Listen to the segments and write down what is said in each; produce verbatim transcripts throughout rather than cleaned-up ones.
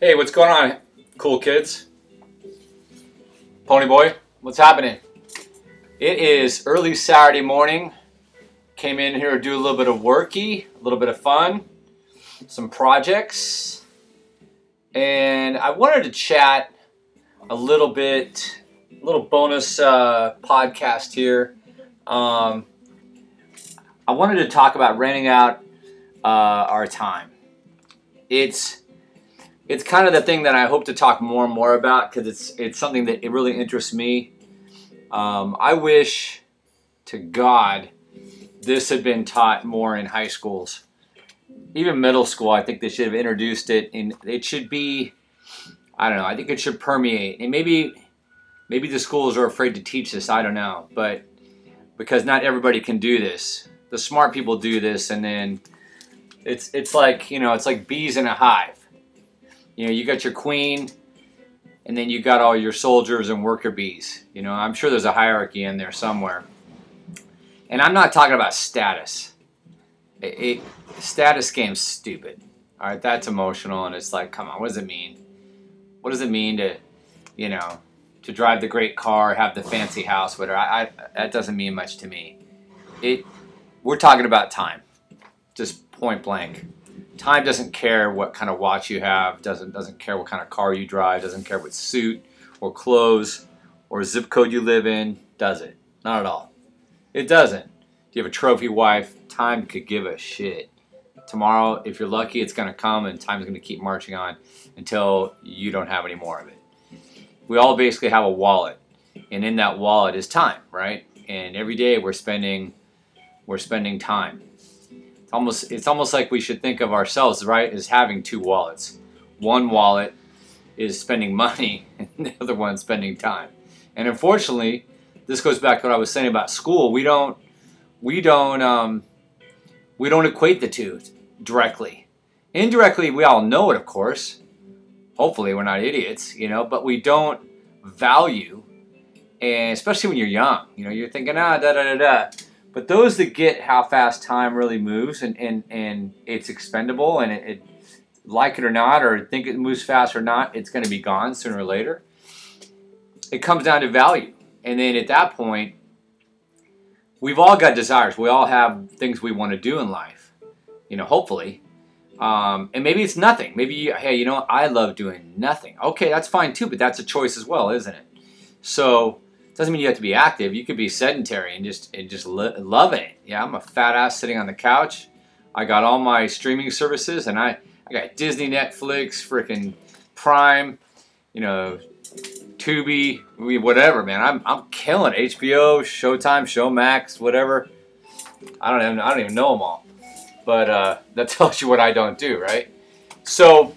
Hey, what's going on, cool kids? Pony boy, what's happening? It is early Saturday morning. Came in here to do a little bit of worky, a little bit of fun, some projects. And I wanted to chat a little bit, a little bonus uh, podcast here. Um, I wanted to talk about renting out uh, our time. It's It's kind of the thing that I hope to talk more and more about because it's it's something that it really interests me. Um, I wish to God this had been taught more in high schools, even middle school. I think they should have introduced it, and it should be. I don't know. I think it should permeate, and maybe maybe the schools are afraid to teach this. I don't know, but because not everybody can do this. The smart people do this, and then it's it's like you know it's like bees in a hive. You know, you got your queen, and then you got all your soldiers and worker bees. You know, I'm sure there's a hierarchy in there somewhere. And I'm not talking about status. It, it, status game's stupid. All right, that's emotional, and it's like, come on, what does it mean? What does it mean to, you know, to drive the great car, have the fancy house, whatever? I, I, that doesn't mean much to me. It. We're talking about time, just point blank. Time doesn't care what kind of watch you have, doesn't doesn't care what kind of car you drive, doesn't care what suit or clothes or zip code you live in, does it? Not at all. It doesn't. Do you have a trophy wife? Time could give a shit. Tomorrow, if you're lucky, it's going to come and time's going to keep marching on until you don't have any more of it. We all basically have a wallet, and in that wallet is time, right? And every day we're spending we're spending time. Almost, it's almost like we should think of ourselves, right, as having two wallets. One wallet is spending money, and the other one spending time. And unfortunately, this goes back to what I was saying about school. We don't, we don't, um, we don't equate the two directly. Indirectly, we all know it, of course. Hopefully, we're not idiots, you know. But we don't value, and especially when you're young, you know, you're thinking, ah, da da da da. But those that get how fast time really moves and, and, and it's expendable and it, it, like it or not, or think it moves fast or not, it's going to be gone sooner or later. It comes down to value. And then at that point, we've all got desires. We all have things we want to do in life, you know, hopefully. Um, and maybe it's nothing. Maybe, you, hey, you know, I love doing nothing. Okay, that's fine too, but that's a choice as well, isn't it? So doesn't mean you have to be active. You could be sedentary and just and just lo- loving it. Yeah, I'm a fat ass sitting on the couch. I got all my streaming services, and I, I got Disney, Netflix, freaking Prime, you know, Tubi, whatever, man. I'm I'm killing it. H B O, Showtime, Showmax, whatever. I don't even I don't even know them all, but uh, that tells you what I don't do, right? So,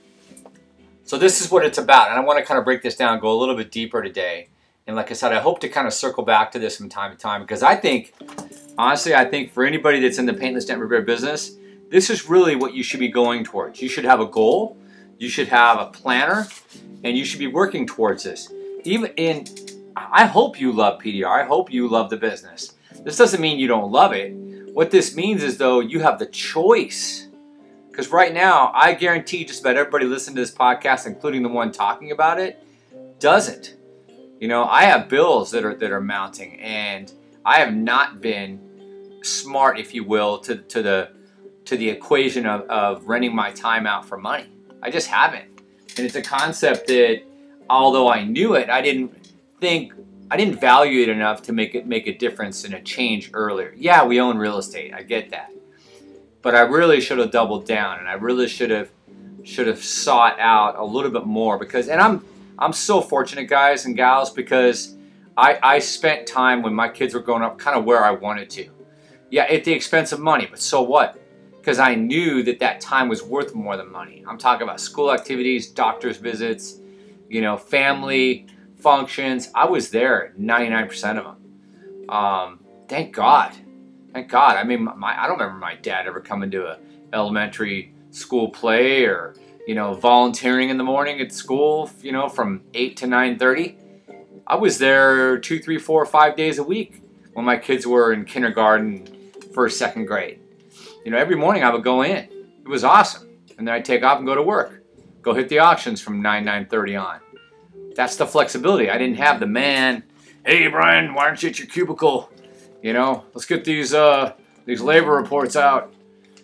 so this is what it's about, and I want to kind of break this down, go a little bit deeper today. And like I said, I hope to kind of circle back to this from time to time because I think, honestly, I think for anybody that's in the paintless dent repair business, this is really what you should be going towards. You should have a goal, you should have a planner, and you should be working towards this. Even in, I hope you love P D R. I hope you love the business. This doesn't mean you don't love it. What this means is, though, you have the choice. Because right now, I guarantee just about everybody listening to this podcast, including the one talking about it, doesn't. You know, I have bills that are that are mounting, and I have not been smart, if you will, to to the to the equation of, of renting my time out for money. I just haven't. And it's a concept that, although I knew it, I didn't think I didn't value it enough to make it make a difference and a change earlier. Yeah, we own real estate. I get that. But I really should have doubled down, and I really should have should have sought out a little bit more because and I'm I'm so fortunate, guys and gals, because I, I spent time when my kids were growing up kind of where I wanted to. Yeah, at the expense of money, but so what? Because I knew that that time was worth more than money. I'm talking about school activities, doctor's visits, you know, family functions. I was there ninety-nine percent of them. Um, thank God. Thank God. I mean, my, I don't remember my dad ever coming to a elementary school play or you know, volunteering in the morning at school, you know, from eight to nine thirty. I was there two, three, four, five days a week when my kids were in kindergarten, first, second grade. You know, every morning I would go in. It was awesome. And then I'd take off and go to work. Go hit the auctions from nine, nine thirty on. That's the flexibility. I didn't have the man, hey, Brian, why aren't you at your cubicle? You know, let's get these uh, these labor reports out.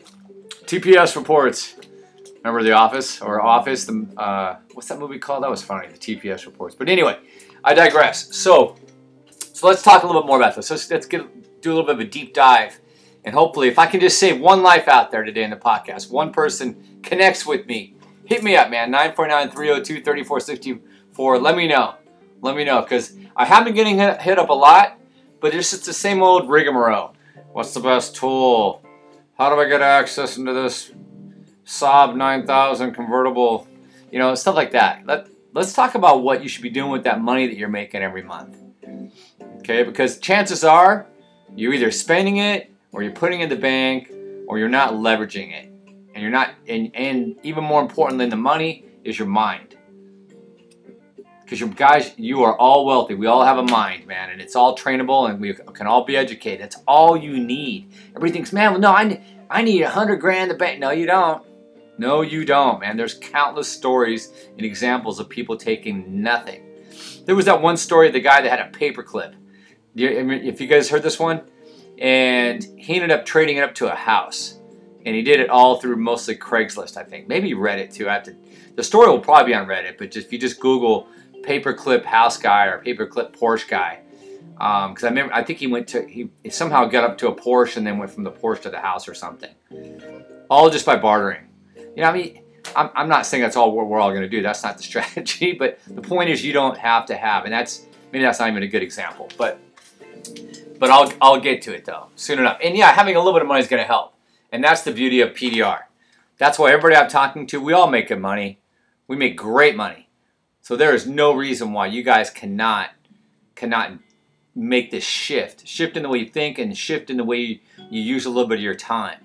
T P S reports. Remember The Office? Or Office? The uh, what's that movie called? That was funny, the T P S reports. But anyway, I digress. So, so let's talk a little bit more about this. Let's, let's get, do a little bit of a deep dive. And hopefully, if I can just save one life out there today in the podcast, one person connects with me, hit me up, man. nine four nine, three oh two, three four six four. Let me know. Let me know. Because I have been getting hit, hit up a lot, but it's just the same old rigmarole. What's the best tool? How do I get access into this Saab nine thousand convertible? You know, stuff like that. Let, let's talk about what you should be doing with that money that you're making every month. Okay? Because chances are you're either spending it, or you're putting it in the bank, or you're not leveraging it. And you're not, and, and even more important than the money is your mind. Because you guys, you are all wealthy. We all have a mind, man, and it's all trainable, and we can all be educated. That's all you need. Everybody thinks, man, well, no, I, I need a hundred grand in the bank. No, you don't. No, you don't, man. There's countless stories and examples of people taking nothing. There was that one story of the guy that had a paperclip. If you guys heard this one, and he ended up trading it up to a house. And he did it all through mostly Craigslist, I think. Maybe Reddit, too. I have to, the story will probably be on Reddit, but just, if you just Google paperclip house guy or paperclip Porsche guy. Because um, I remember, I think he went to, he, he somehow got up to a Porsche and then went from the Porsche to the house or something. All just by bartering. You know, I mean, I'm, I'm not saying that's all we're, we're all going to do. That's not the strategy. But the point is you don't have to have. And that's, maybe that's not even a good example. But But I'll, I'll get to it, though, soon enough. And, yeah, having a little bit of money is going to help. And that's the beauty of P D R. That's why everybody I'm talking to, we all make good money. We make great money. So there is no reason why you guys cannot, cannot make this shift. Shift in the way you think and shift in the way you, you use a little bit of your time.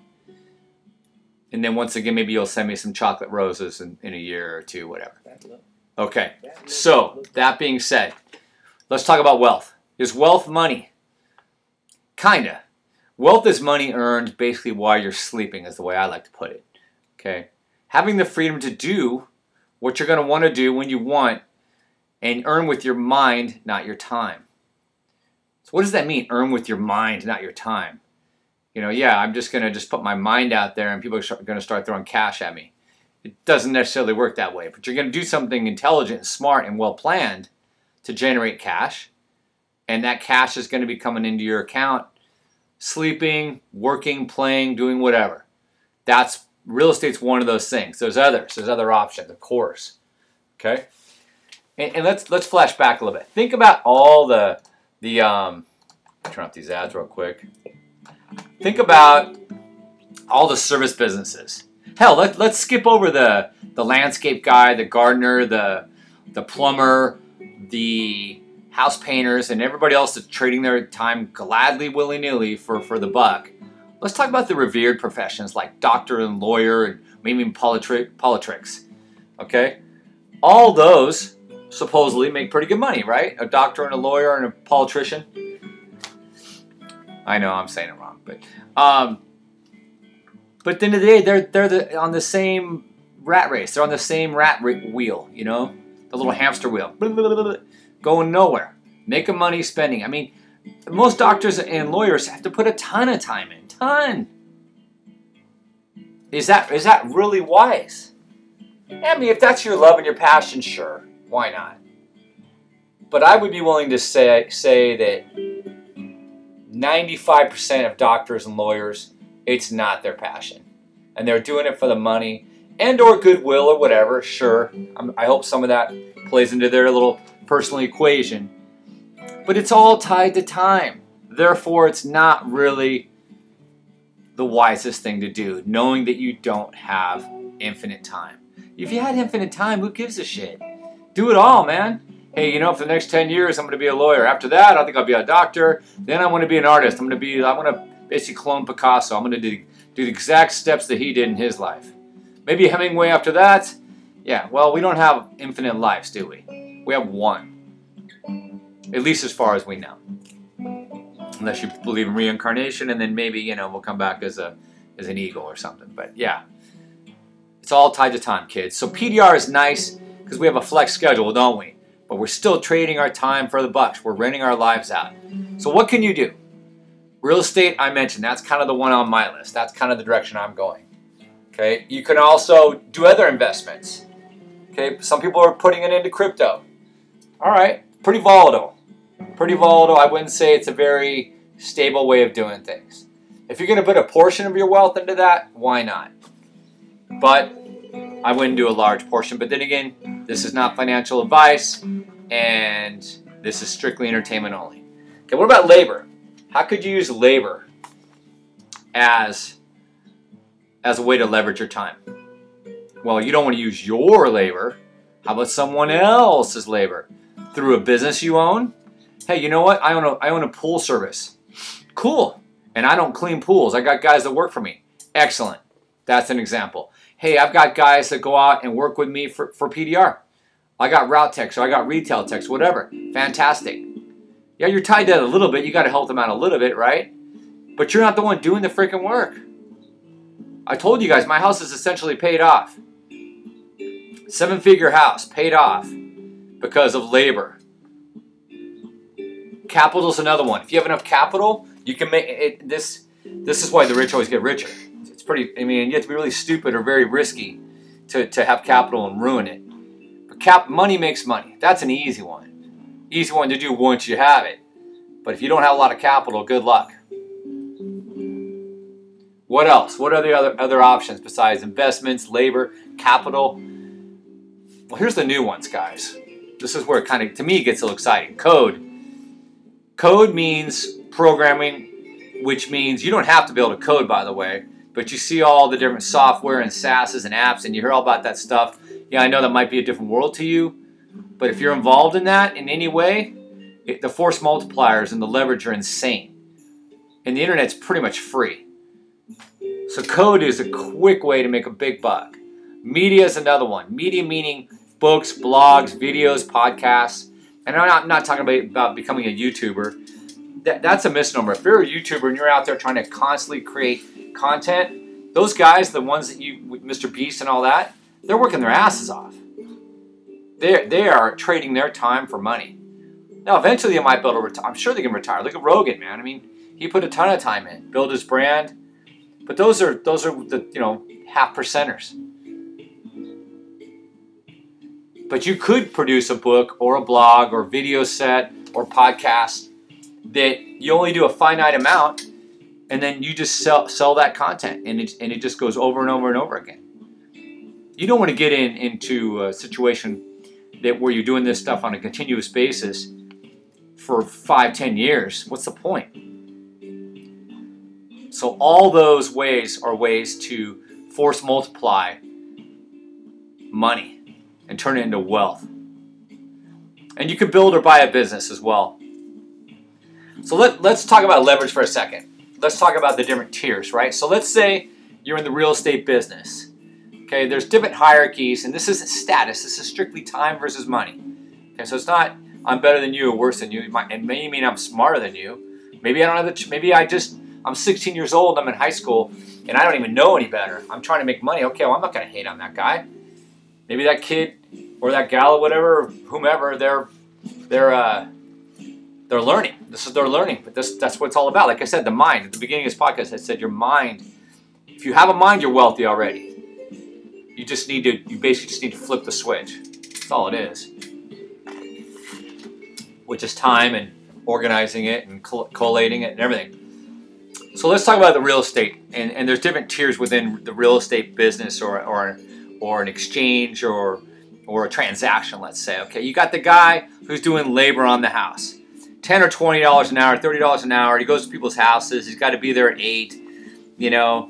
And then once again, maybe you'll send me some chocolate roses in, in a year or two, whatever. Okay, so that being said, let's talk about wealth. Is wealth money? Kinda. Wealth is money earned basically while you're sleeping, is the way I like to put it. Okay? Having the freedom to do what you're going to want to do when you want and earn with your mind, not your time. So what does that mean, earn with your mind, not your time? You know, yeah, I'm just going to just put my mind out there and people are going to start throwing cash at me. It doesn't necessarily work that way, but you're going to do something intelligent and smart and well planned to generate cash, and that cash is going to be coming into your account, sleeping, working, playing, doing whatever. That's, real estate's one of those things. There's others. There's other options, of course. Okay? And, and let's let's flash back a little bit. Think about all the, the um, turn off these ads real quick. Think about all the service businesses. Hell, let, let's skip over the, the landscape guy, the gardener, the, the plumber, the house painters, and everybody else that's trading their time gladly, willy-nilly for, for the buck. Let's talk about the revered professions like doctor and lawyer and maybe even politics. politics. Okay? All those supposedly make pretty good money, right? A doctor and a lawyer and a politician. I know I'm saying it wrong, but um, but at the end of the day, they're they're the, on the same rat race. They're on the same rat wheel, you know, the little hamster wheel, going nowhere, making money, spending. I mean, most doctors and lawyers have to put a ton of time in, ton. Is that is that really wise? I mean, if that's your love and your passion, sure, why not? But I would be willing to say say that ninety-five percent of doctors and lawyers, it's not their passion. And they're doing it for the money and or goodwill or whatever, sure. I'm, I hope some of that plays into their little personal equation. But it's all tied to time. Therefore, it's not really the wisest thing to do, knowing that you don't have infinite time. If you had infinite time, who gives a shit? Do it all, man. Hey, you know, for the next ten years, I'm going to be a lawyer. After that, I think I'll be a doctor. Then I want to be an artist. I'm going to be, I want to basically clone Picasso. I'm going to do, do the exact steps that he did in his life. Maybe Hemingway after that. Yeah, well, we don't have infinite lives, do we? We have one. At least as far as we know. Unless you believe in reincarnation, and then maybe, you know, we'll come back as a as an eagle or something. But yeah. It's all tied to time, kids. So P D R is nice because we have a flex schedule, don't we? But we're still trading our time for the bucks. We're renting our lives out. So what can you do? Real estate, I mentioned, that's kind of the one on my list. That's kind of the direction I'm going. Okay, you can also do other investments. Okay, some people are putting it into crypto. All right, pretty volatile. Pretty volatile. I wouldn't say it's a very stable way of doing things. If you're going to put a portion of your wealth into that, why not? But I wouldn't do a large portion. But then again, this is not financial advice, and this is strictly entertainment only. Okay, what about labor? How could you use labor as, as a way to leverage your time? Well, you don't want to use your labor. How about someone else's labor? Through a business you own? Hey, you know what? I own a, I own a pool service. Cool. And I don't clean pools. I got guys that work for me. Excellent. That's an example. Hey, I've got guys that go out and work with me for, for P D R. I got route techs, or I got retail techs, whatever. Fantastic. Yeah, you're tied to that a little bit. You got to help them out a little bit, right? But you're not the one doing the freaking work. I told you guys, my house is essentially paid off. Seven-figure house, paid off because of labor. Capital's another one. If you have enough capital, you can make it. This, this is why the rich always get richer. It's pretty, I mean, you have to be really stupid or very risky to, to have capital and ruin it. But cap, money makes money. That's an easy one. Easy one to do once you have it. But if you don't have a lot of capital, good luck. What else? What are the other, other options besides investments, labor, capital? Well, here's the new ones, guys. This is where it kind of, to me, gets a little exciting. Code. Code means programming, which means you don't have to be able to code, by the way, but you see all the different software and SaaSes and apps, and you hear all about that stuff. Yeah, I know that might be a different world to you, but if you're involved in that in any way, it, the force multipliers and the leverage are insane. And the internet's pretty much free. So code is a quick way to make a big buck. Media is another one. Media meaning books, blogs, videos, podcasts. And I'm not, I'm not talking about, about becoming a YouTuber. That, that's a misnomer. If you're a YouTuber and you're out there trying to constantly create content, those guys, the ones that you, Mister Beast and all that, they're working their asses off. They they are trading their time for money. Now, eventually they might be able to retire. I'm sure they can retire. Look at Rogan, man. I mean, he put a ton of time in, build his brand. But those are those are the you know half percenters. But you could produce a book or a blog or video set or podcast that you only do a finite amount, and then you just sell sell that content, and it and it just goes over and over and over again. You don't want to get in into a situation that where you're doing this stuff on a continuous basis for five, ten years. What's the point? So all those ways are ways to force multiply money and turn it into wealth. And you can build or buy a business as well. So let, let's talk about leverage for a second. Let's talk about the different tiers, right? So let's say you're in the real estate business. Okay, there's different hierarchies, and this isn't status. This is strictly time versus money. Okay, so it's not I'm better than you or worse than you. It might, it may mean I'm smarter than you. Maybe I don't have the. Maybe I just I'm sixteen years old. I'm in high school, and I don't even know any better. I'm trying to make money. Okay, well I'm not going to hate on that guy. Maybe that kid or that gal or whatever, whomever, they're they're uh, they're learning. This is their learning, but this that's what it's all about. Like I said, the mind. At the beginning of this podcast, I said your mind. If you have a mind, you're wealthy already. You just need to, you basically just need to flip the switch. That's all it is. Which is time and organizing it and collating it and everything. So let's talk about the real estate. And, and there's different tiers within the real estate business or or or an exchange or or a transaction, let's say. Okay, you got the guy who's doing labor on the house. ten or twenty dollars an hour, thirty dollars an hour. He goes to people's houses. He's got to be there at eight, you know.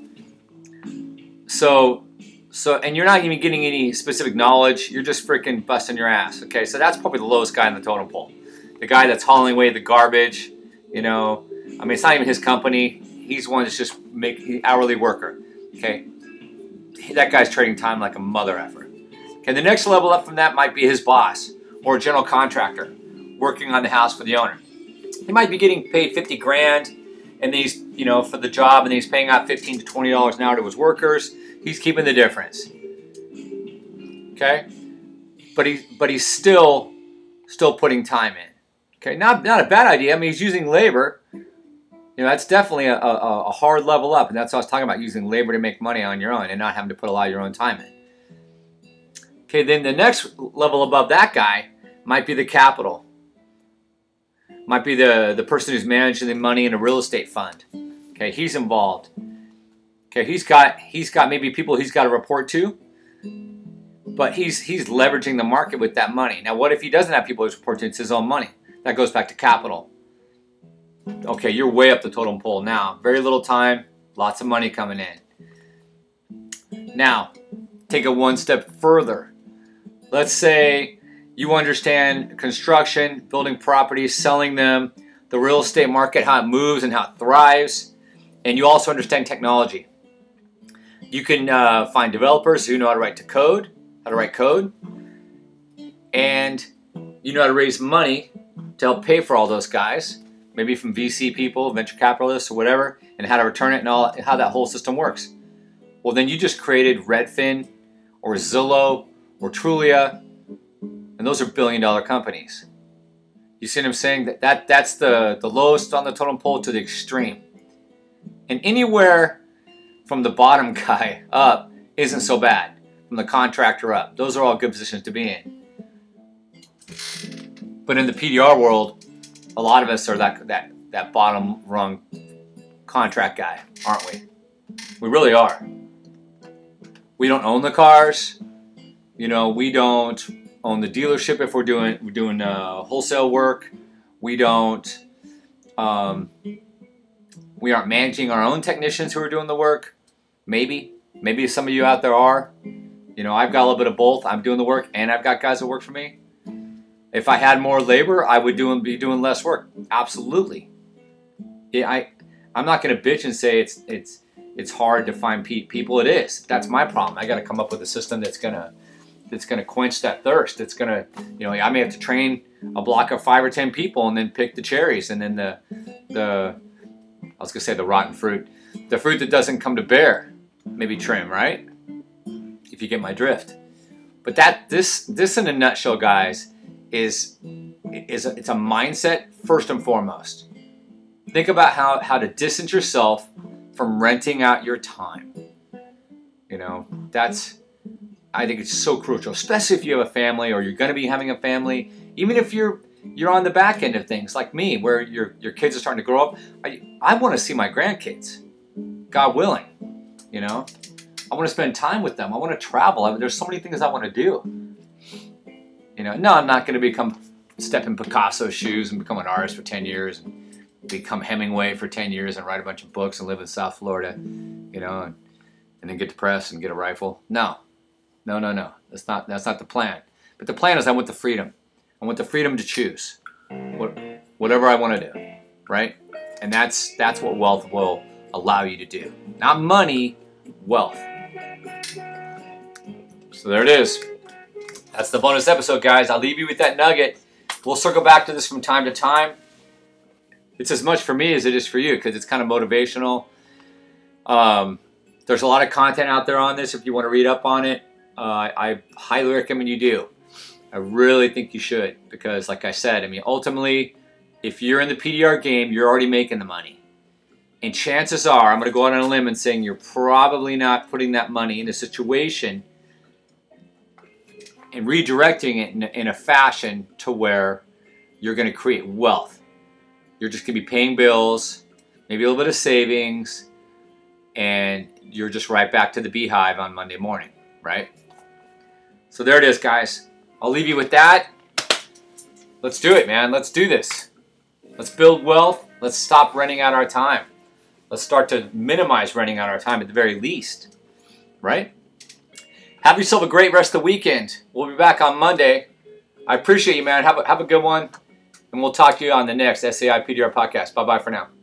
So So, and you're not even getting any specific knowledge. You're just freaking busting your ass. Okay, so that's probably the lowest guy in the totem pole. The guy that's hauling away the garbage. You know, I mean, it's not even his company. He's one that's just making hourly worker. Okay, that guy's trading time like a mother effer. Okay, the next level up from that might be his boss or a general contractor working on the house for the owner. He might be getting paid fifty grand, and then he's you know for the job, and then he's paying out fifteen to twenty dollars an hour to his workers. He's keeping the difference. Okay, but he but he's still still putting time in. Okay, not not a bad idea. I mean, he's using labor. You know, that's definitely a, a, a hard level up, and that's what I was talking about, using labor to make money on your own and not having to put a lot of your own time in. Okay, then the next level above that guy might be the capital. Might be the, the person who's managing the money in a real estate fund. Okay, he's involved. Okay, he's got he's got maybe people he's got to report to, but he's he's leveraging the market with that money. Now, what if he doesn't have people to report to? It's his own money. That goes back to capital. Okay, you're way up the totem pole now. Very little time, lots of money coming in. Now, take it one step further. Let's say you understand construction, building properties, selling them, the real estate market, how it moves and how it thrives, and you also understand technology. You can uh, find developers who know how to write to code, how to write code, and you know how to raise money to help pay for all those guys. Maybe from V C people, venture capitalists, or whatever, and how to return it and all, how that whole system works. Well, then you just created Redfin or Zillow or Trulia, and those are billion-dollar companies. You see what I'm saying? That, that that's the, the lowest on the totem pole to the extreme. And anywhere from the bottom guy up isn't so bad. From the contractor up, those are all good positions to be in. But in the P D R world, a lot of us are that that that bottom rung contract guy, aren't we? We really are. We don't own the cars. You know, we don't own the dealership if we're doing we're doing uh, wholesale work. We don't. Um, we aren't managing our own technicians who are doing the work. Maybe, maybe some of you out there are. You know, I've got a little bit of both. I'm doing the work, and I've got guys that work for me. If I had more labor, I would do, be doing less work. Absolutely. Yeah, I, I'm not going to bitch and say it's it's it's hard to find pe- people. It is. That's my problem. I got to come up with a system that's gonna that's gonna quench that thirst. It's gonna, you know, I may have to train a block of five or ten people and then pick the cherries and then the the I was gonna say the rotten fruit, the fruit that doesn't come to bear, maybe trim, right? If you get my drift. But that this this in a nutshell, guys, is is a, it's a mindset first and foremost. Think about how, how to distance yourself from renting out your time. You know, that's, I think it's so crucial, especially if you have a family or you're going to be having a family. Even if you're you're on the back end of things like me, where your your kids are starting to grow up. I I want to see my grandkids, God willing. You know, I want to spend time with them. I want to travel. I mean, there's so many things I want to do. You know, no, I'm not going to become, step in Picasso's shoes and become an artist for ten years and become Hemingway for ten years and write a bunch of books and live in South Florida, you know, and, and then get depressed and get a rifle. No, no, no, no. That's not, that's not the plan. But the plan is I want the freedom. I want the freedom to choose what, whatever I want to do, right? And that's, that's what wealth will allow you to do. Not money, wealth. So there it is. That's the bonus episode, guys. I'll leave you with that nugget. We'll circle back to this from time to time. It's as much for me as it is for you because it's kind of motivational. Um, there's a lot of content out there on this if you want to read up on it. Uh, I highly recommend you do. I really think you should because, like I said, I mean, ultimately, if you're in the P D R game, you're already making the money. And chances are, I'm going to go out on a limb and saying you're probably not putting that money in a situation and redirecting it in, in a fashion to where you're going to create wealth. You're just going to be paying bills, maybe a little bit of savings, and you're just right back to the beehive on Monday morning, right? So there it is, guys. I'll leave you with that. Let's do it, man. Let's do this. Let's build wealth. Let's stop renting out our time. Let's start to minimize renting out our time at the very least, right? Have yourself a great rest of the weekend. We'll be back on Monday. I appreciate you, man. Have a, have a good one. And we'll talk to you on the next S A I P D R podcast. Bye-bye for now.